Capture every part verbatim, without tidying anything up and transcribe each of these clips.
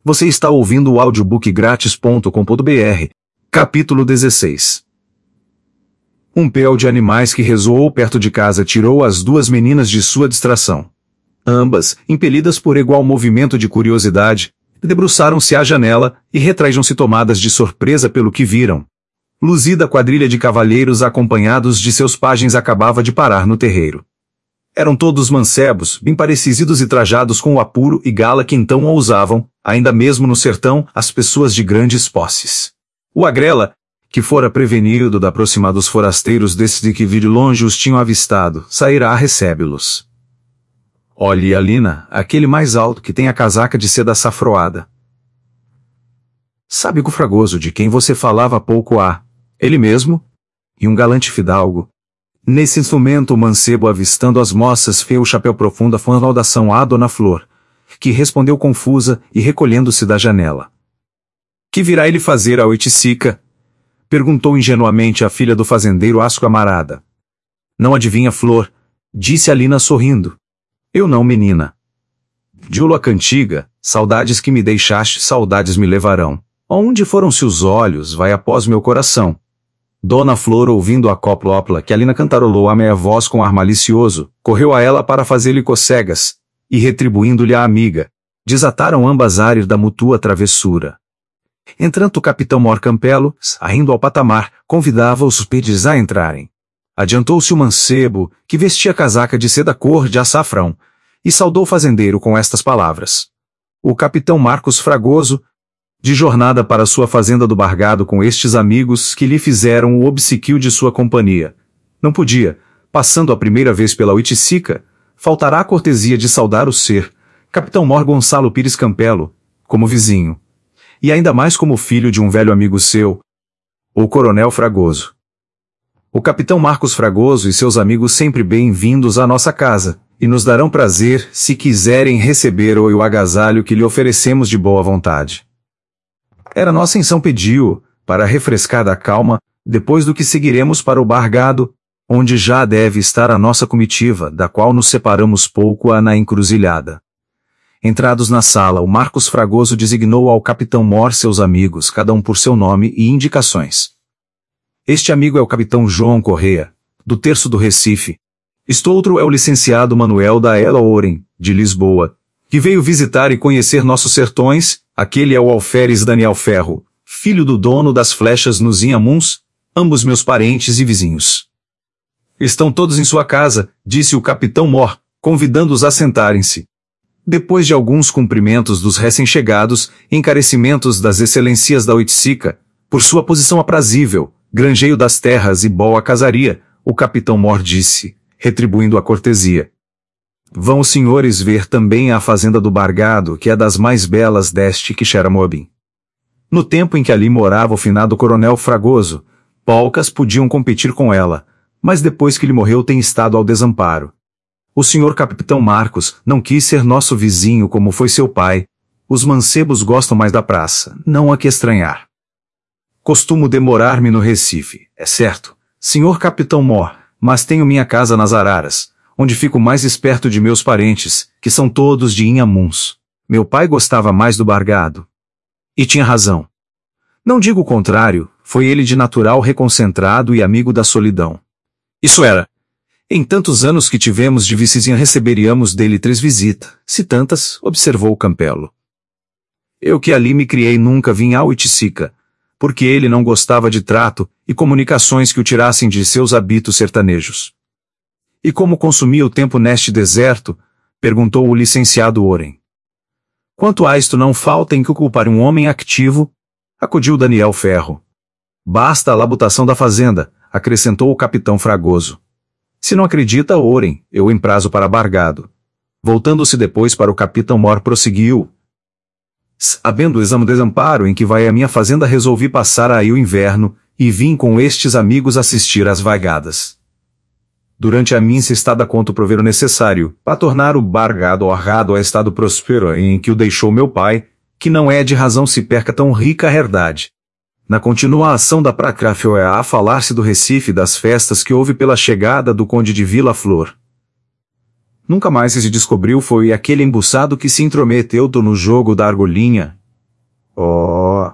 Você está ouvindo o audiobook grátis ponto com ponto br. Capítulo dezesseis. Um peão de animais que ressoou perto de casa tirou as duas meninas de sua distração. Ambas, impelidas por igual movimento de curiosidade, debruçaram-se à janela e retraíram-se tomadas de surpresa pelo que viram. Luzida quadrilha de cavalheiros acompanhados de seus pajens acabava de parar no terreiro. Eram todos mancebos, bem parecidos e trajados com o apuro e gala que então ousavam, ainda mesmo no sertão, as pessoas de grandes posses. O Agrela, que fora prevenido da aproximar dos forasteiros desde que de longe os tinham avistado, sairá a recebe-los. Olhe, Alina, aquele mais alto que tem a casaca de seda safroada. Sabe o fragoso de quem você falava há pouco há? Ele mesmo? E um galante fidalgo. Nesse instrumento o mancebo, avistando as moças, fez o chapéu profundo a saudação à Dona Flor, que respondeu confusa e recolhendo-se da janela. Que virá ele fazer a Oiticica? Perguntou ingenuamente a filha do fazendeiro Asco Amarada. Não adivinha, Flor, disse Alina sorrindo. Eu não, menina. Diulo a cantiga, saudades que me deixaste, saudades me levarão. Aonde foram-se os olhos, vai após meu coração. Dona Flor, ouvindo a copla que Alina cantarolou a meia voz com ar malicioso, correu a ela para fazer-lhe cocegas, e retribuindo-lhe a amiga, desataram ambas a rir da mútua travessura. Entretanto o capitão Mor Campelo, saindo ao patamar, convidava os hóspedes a entrarem. Adiantou-se o mancebo, que vestia casaca de seda cor de açafrão, e saudou o fazendeiro com estas palavras. O capitão Marcos Fragoso, de jornada para sua fazenda do Bargado com estes amigos que lhe fizeram o obsequio de sua companhia. Não podia, passando a primeira vez pela Oiticica, faltará a cortesia de saudar o ser, capitão Mor Gonçalo Pires Campelo, como vizinho. E ainda mais como filho de um velho amigo seu, o coronel Fragoso. O capitão Marcos Fragoso e seus amigos sempre bem-vindos à nossa casa, e nos darão prazer se quiserem receber o agasalho que lhe oferecemos de boa vontade. Era nossa intenção pediu, para refrescar da calma, depois do que seguiremos para o Bargado, onde já deve estar a nossa comitiva, da qual nos separamos pouco a na encruzilhada. Entrados na sala, o Marcos Fragoso designou ao capitão Mor seus amigos, cada um por seu nome e indicações. Este amigo é o capitão João Correia, do terço do Recife. Este outro é o licenciado Manuel da Ela Oren, de Lisboa, que veio visitar e conhecer nossos sertões. Aquele é o alferes Daniel Ferro, filho do dono das flechas nos Inhamuns, ambos meus parentes e vizinhos. Estão todos em sua casa, disse o capitão Mor, convidando-os a sentarem-se. Depois de alguns cumprimentos dos recém-chegados, encarecimentos das excelências da Oiticica, por sua posição aprazível, granjeio das terras e boa casaria, o capitão Mor disse, retribuindo a cortesia. Vão os senhores ver também a fazenda do Bargado, que é das mais belas deste Quixeramobim. No tempo em que ali morava o finado coronel Fragoso, poucas podiam competir com ela, mas depois que ele morreu tem estado ao desamparo. O senhor capitão Marcos não quis ser nosso vizinho como foi seu pai. Os mancebos gostam mais da praça, não há que estranhar. Costumo demorar-me no Recife, é certo, senhor capitão Mor, mas tenho minha casa nas Araras, onde fico mais esperto de meus parentes, que são todos de Inhamuns. Meu pai gostava mais do Bargado. E tinha razão. Não digo o contrário, foi ele de natural reconcentrado e amigo da solidão. Isso era. Em tantos anos que tivemos de vizinha receberíamos dele três visitas, se tantas, observou Campelo. Eu que ali me criei nunca vim à Oiticica, porque ele não gostava de trato e comunicações que o tirassem de seus hábitos sertanejos. E como consumia o tempo neste deserto? Perguntou o licenciado Oren. Quanto a isto não falta em que ocupar um homem ativo? Acudiu Daniel Ferro. Basta a labutação da fazenda, acrescentou o capitão Fragoso. Se não acredita, Oren, eu emprazo para Bargado. Voltando-se depois para o capitão Mor prosseguiu. Sabendo o exame desamparo em que vai a minha fazenda resolvi passar aí o inverno, e vim com estes amigos assistir às vagadas. Durante a minha estada conto prover o necessário, para tornar o Bargado honrado a estado próspero em que o deixou meu pai, que não é de razão se perca tão rica a herdade. Na continuação da Pracráfio é a falar-se do Recife e das festas que houve pela chegada do conde de Vila Flor. Nunca mais se descobriu foi aquele embuçado que se intrometeu no jogo da argolinha, Oh!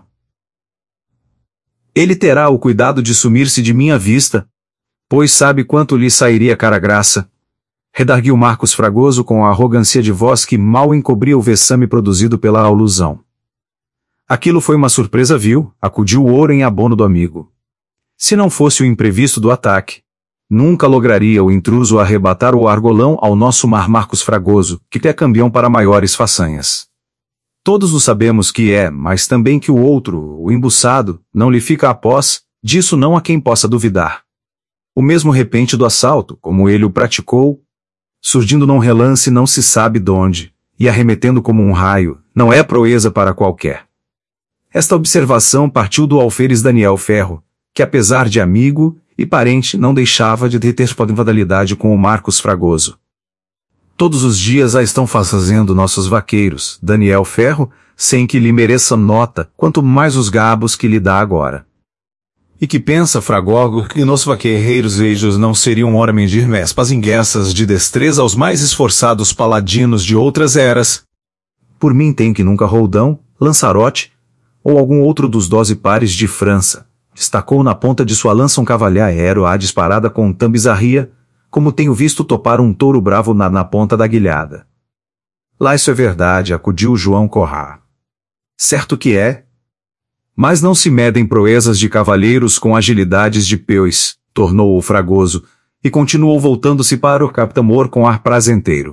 Ele terá o cuidado de sumir-se de minha vista, pois sabe quanto lhe sairia cara graça. Redarguiu Marcos Fragoso com a arrogância de voz que mal encobria o vexame produzido pela alusão. Aquilo foi uma surpresa vil, acudiu o ouro em abono do amigo. Se não fosse o imprevisto do ataque, nunca lograria o intruso arrebatar o argolão ao nosso mar Marcos Fragoso, que é campeão para maiores façanhas. Todos o sabemos que é, mas também que o outro, o embuçado, não lhe fica após, disso não há quem possa duvidar. O mesmo repente do assalto, como ele o praticou, surgindo num relance não se sabe donde, e arremetendo como um raio, não é proeza para qualquer. Esta observação partiu do alferes Daniel Ferro, que apesar de amigo e parente não deixava de ter rivalidade com o Marcos Fragoso. Todos os dias a estão fazendo nossos vaqueiros, Daniel Ferro, sem que lhe mereça nota, quanto mais os gabos que lhe dá agora. E que pensa, Fragoso, que nossos vaqueiros vejos não seriam ora medir mespas inguessas de destreza aos mais esforçados paladinos de outras eras? Por mim tem que nunca Roldão, Lançarote, ou algum outro dos doze pares de França, destacou na ponta de sua lança um cavalheiro à disparada com tambizarria, como tenho visto topar um touro bravo na, na ponta da guilhada. Lá isso é verdade, acudiu João Corrá. Certo que é. Mas não se medem proezas de cavalheiros com agilidades de peões, tornou o Fragoso, e continuou voltando-se para o Capitão Mor com ar prazenteiro.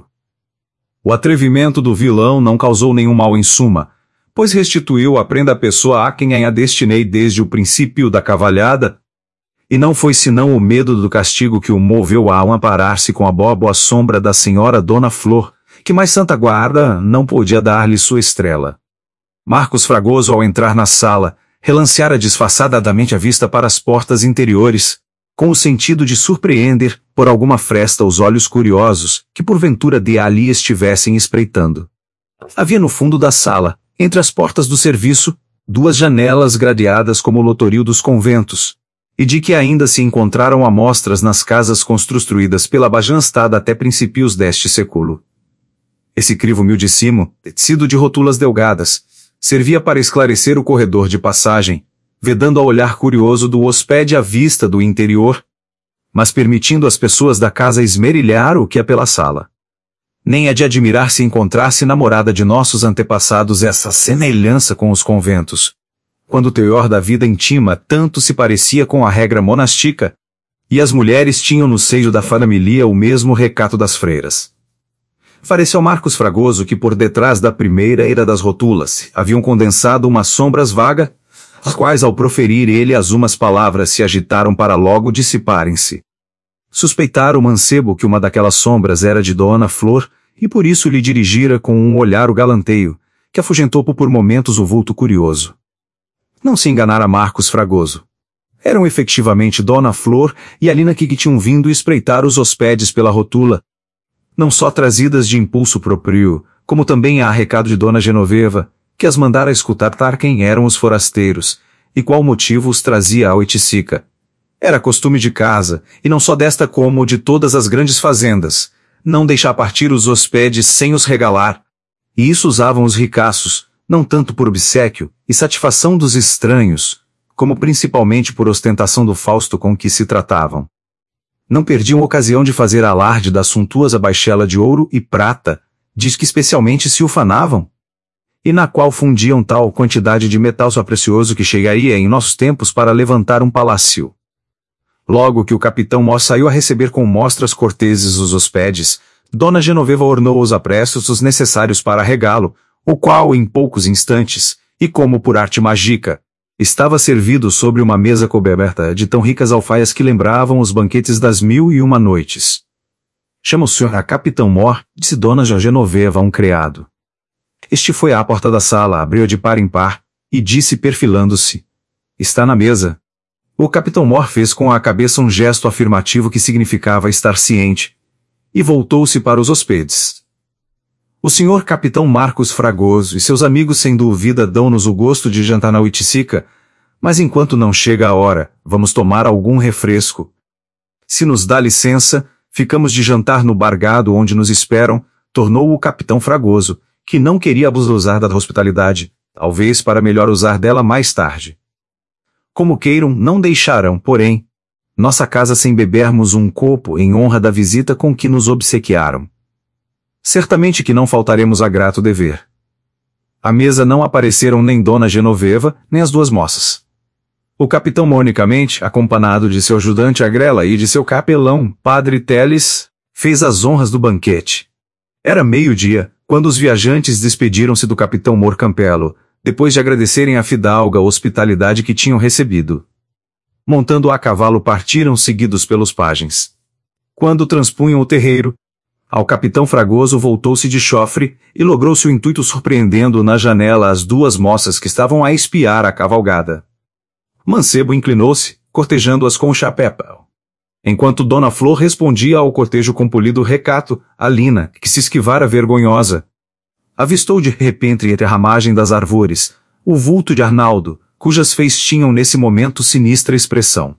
O atrevimento do vilão não causou nenhum mal em suma, pois restituiu a prenda à pessoa a quem a destinei desde o princípio da cavalhada, e não foi senão o medo do castigo que o moveu a amparar-se com a boa sombra da senhora Dona Flor, que mais santa guarda não podia dar-lhe sua estrela. Marcos Fragoso, ao entrar na sala, relanceara disfarçadamente a vista para as portas interiores, com o sentido de surpreender, por alguma fresta, os olhos curiosos, que porventura de ali estivessem espreitando. Havia no fundo da sala, entre as portas do serviço, duas janelas gradeadas como o lotoril dos conventos, e de que ainda se encontraram amostras nas casas construídas pela Bajanstada até princípios deste século. Esse crivo humildíssimo, tecido de rotulas delgadas, servia para esclarecer o corredor de passagem, vedando ao olhar curioso do hóspede a vista do interior, mas permitindo às pessoas da casa esmerilhar o que é pela sala. Nem é de admirar se encontrasse na morada de nossos antepassados essa semelhança com os conventos, quando o teor da vida íntima tanto se parecia com a regra monástica, e as mulheres tinham no seio da família o mesmo recato das freiras. Pareceu Marcos Fragoso que por detrás da primeira era das rotulas haviam condensado umas sombras vagas, as quais ao proferir ele as umas palavras se agitaram para logo dissiparem-se. Suspeitara o mancebo que uma daquelas sombras era de Dona Flor, e por isso lhe dirigira com um olhar o galanteio, que afugentou por momentos o vulto curioso. Não se enganara Marcos Fragoso. Eram efetivamente Dona Flor e Alina que tinham vindo espreitar os hóspedes pela rotula, não só trazidas de impulso próprio, como também a recado de Dona Genoveva, que as mandara escutar quem eram os forasteiros, e qual motivo os trazia a Oiticica. Era costume de casa, e não só desta como de todas as grandes fazendas, não deixar partir os hóspedes sem os regalar, e isso usavam os ricaços, não tanto por obséquio e satisfação dos estranhos, como principalmente por ostentação do Fausto com que se tratavam. Não perdiam ocasião de fazer alarde da suntuosa baixela de ouro e prata, diz que especialmente se ufanavam, e na qual fundiam tal quantidade de metal só precioso que chegaria em nossos tempos para levantar um palácio. Logo que o capitão Mor saiu a receber com mostras corteses os hóspedes, Dona Genoveva ornou os aprestos necessários para regalo, o qual em poucos instantes, e como por arte mágica, estava servido sobre uma mesa coberta de tão ricas alfaias que lembravam os banquetes das mil e uma noites. Chama o senhor a capitão Mor, disse Dona Genoveva a um criado. Este foi à porta da sala, abriu de par em par, e disse perfilando-se: está na mesa. O capitão Mor fez com a cabeça um gesto afirmativo que significava estar ciente, e voltou-se para os hóspedes. O senhor capitão Marcos Fragoso e seus amigos sem dúvida dão-nos o gosto de jantar na Oiticica, mas enquanto não chega a hora, vamos tomar algum refresco. Se nos dá licença, ficamos de jantar no bargado onde nos esperam, tornou o capitão Fragoso, que não queria abusar da hospitalidade, talvez para melhor usar dela mais tarde. Como queiram, não deixarão, porém, nossa casa sem bebermos um copo em honra da visita com que nos obsequiaram. Certamente que não faltaremos a grato dever. À mesa não apareceram nem Dona Genoveva, nem as duas moças. O capitão monicamente, acompanhado de seu ajudante Agrela e de seu capelão, Padre Teles, fez as honras do banquete. Era meio-dia, quando os viajantes despediram-se do capitão Morcampelo, depois de agradecerem à fidalga a hospitalidade que tinham recebido. Montando a cavalo partiram seguidos pelos pajens. Quando transpunham o terreiro, ao capitão Fragoso voltou-se de chofre e logrou-se o intuito surpreendendo na janela as duas moças que estavam a espiar a cavalgada. Mancebo inclinou-se, cortejando-as com o chapéu. Enquanto Dona Flor respondia ao cortejo com polido recato, Alina, que se esquivara vergonhosa, avistou de repente entre a ramagem das árvores o vulto de Arnaldo, cujas feições tinham nesse momento sinistra expressão.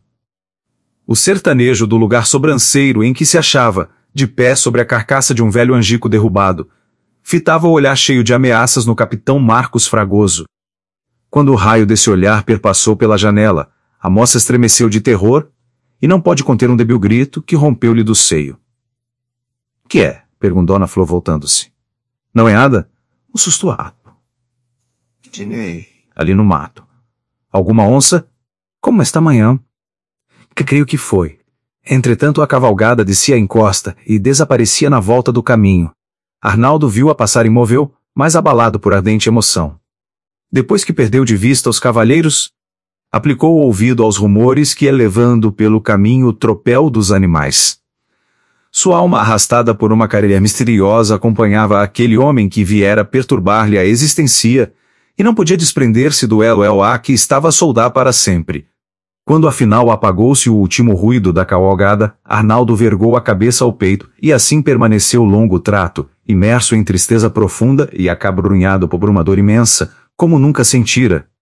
O sertanejo do lugar sobranceiro em que se achava, de pé sobre a carcaça de um velho angico derrubado, fitava o olhar cheio de ameaças no capitão Marcos Fragoso. Quando o raio desse olhar perpassou pela janela, a moça estremeceu de terror, e não pode conter um débil grito que rompeu-lhe do seio. — Que é? — perguntou Dona Flor voltando-se. — Não é nada? Um susto alto. — Dinei. Ali no mato. — Alguma onça? — Como esta manhã. — Que creio que foi. Entretanto a cavalgada descia a encosta e desaparecia na volta do caminho. Arnaldo viu-a passar imóvel, mas abalado por ardente emoção. Depois que perdeu de vista os cavalheiros, aplicou o ouvido aos rumores que ia levando pelo caminho o tropel dos animais. Sua alma arrastada por uma carelha misteriosa acompanhava aquele homem que viera perturbar-lhe a existência, e não podia desprender-se do elo el-a que estava a soldar para sempre. Quando afinal apagou-se o último ruído da cavalgada, Arnaldo vergou a cabeça ao peito, e assim permaneceu longo trato, imerso em tristeza profunda e acabrunhado por uma dor imensa, como nunca sentira,